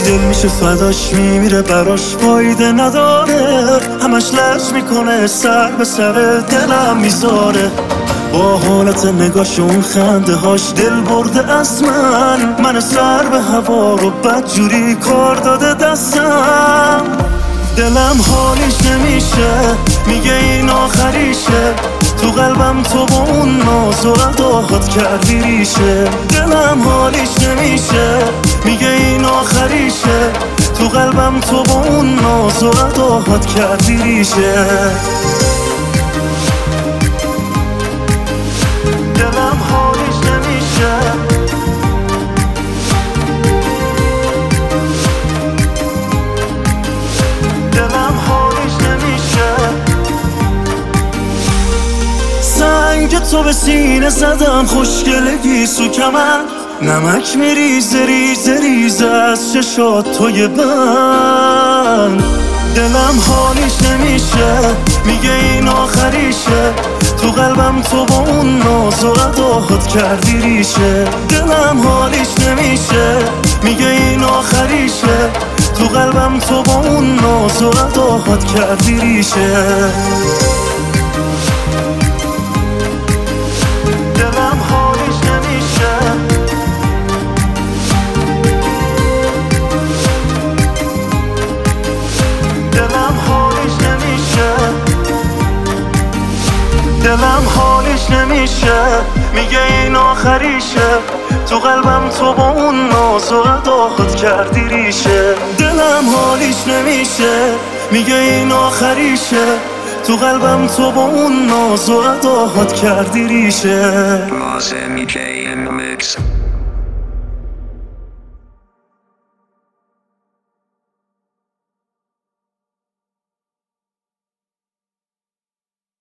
دل میشه فداش میمیره براش فایده نداره، همش لج میکنه سر به سر دلم میذاره. با حالت نگاش اون خنده هاش دل برده از من سر به هوا رو بدجوری کار داده دستم. دلم حالیش نمیشه، میگه این آخریشه، تو قلبم تو با اون ناز و اداهات کردی ریشه. دلم حالیش نمیشه، میگه این آخریشه، تو قلبم تو با اون ناز و اداهات کردی ریشه. دلم حالیش نمیشه، دلم حالیش نمیشه. سنگ تو به سینه زدم خوشگلگی سو کمن، نمک میریزه ریزه ریزه از چشات توی بند. دلم حالیش نمیشه، میگه این آخریشه، تو قلبم تو با اون ناز و اداهات کردی ریشه. دلم حالیش نمیشه، میگه این آخریشه، تو قلبم تو با اون ناز و اداهات کردی ریشه. دلم حالیش نمیشه، دلم حالیش نمیشه، دلم حالیش نمیشه، میگه این آخریشه، تو قلبم تو با اون ناز و اداهات کردی ریشه. دلم حالیش نمیشه، میگه این آخریشه، تو قلبم تو با اون ناز و اداهات کردی ریشه. Boss MK in the mix.